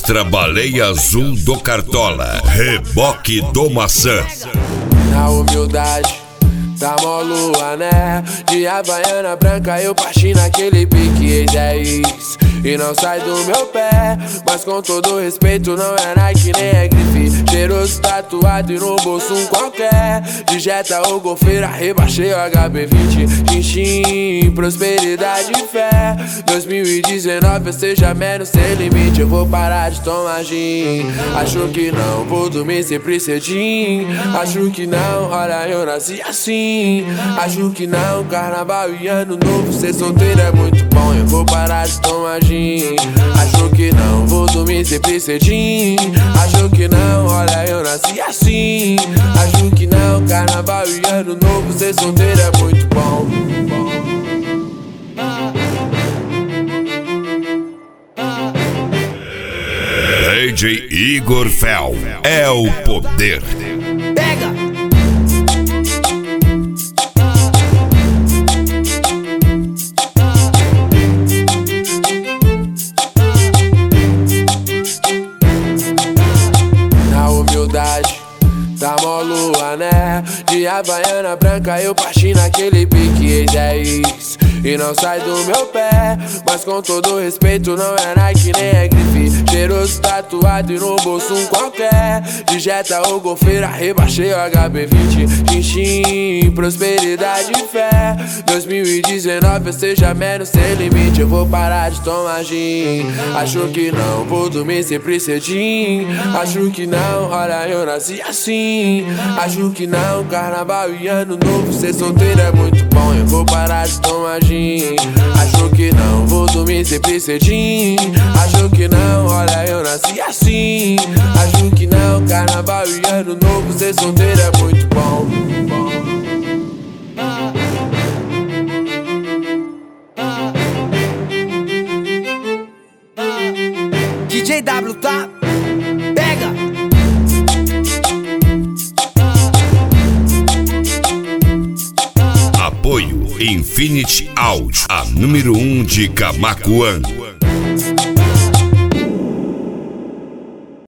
Mostra Baleia Azul do Cartola, Reboque do Maçã. Na humildade, tá mó lua, né? De Havaiana branca eu parti naquele pique, ex-10 e não sai do meu pé. Mas com todo respeito, não é Nike nem é grife. Cheiroso, tatuado e no bolso um qualquer. De Jetta ou golfeira, rebaixei o HB20. Chinchim, prosperidade e fé. 2019 eu seja menos sem limite. Eu vou parar de tomar gin. Acho que não, vou dormir sempre cedinho. Acho que não, olha eu nasci assim. Acho que não, carnaval e ano novo, ser solteiro é muito bom. Eu vou parar de tomar gin. Acho que não, vou dormir sempre cedinho. Acho que não, olha eu nasci assim. Acho que não, carnaval e ano novo, ser solteiro é muito bom. DJ Igor Fel é o poder. Pega! Tá mó lua, né? De Havaiana branca eu parti naquele pique, ex-10 e não sai do meu pé. Mas com todo respeito, não é Nike nem é grife. Cheiroso, tatuado e no bolso um qualquer. De Jetta ou golfeira, rebaixei o HB20. Chinchim, prosperidade e fé. 2019 eu seja menos sem limite. Eu vou parar de tomar gin. Acho que não, vou dormir sempre cedinho. Acho que não, olha eu nasci assim. Acho que não, carnaval e ano novo, ser solteiro é muito bom. Eu vou parar de tomar gin. Acho que não, vou dormir sempre cedinho. Acho que não, olha eu nasci assim. Acho que não, carnaval e ano novo, ser solteiro é muito bom. DJ W, tá? Pega! Apoio Infinity Audio, a número 1 de Camaquã.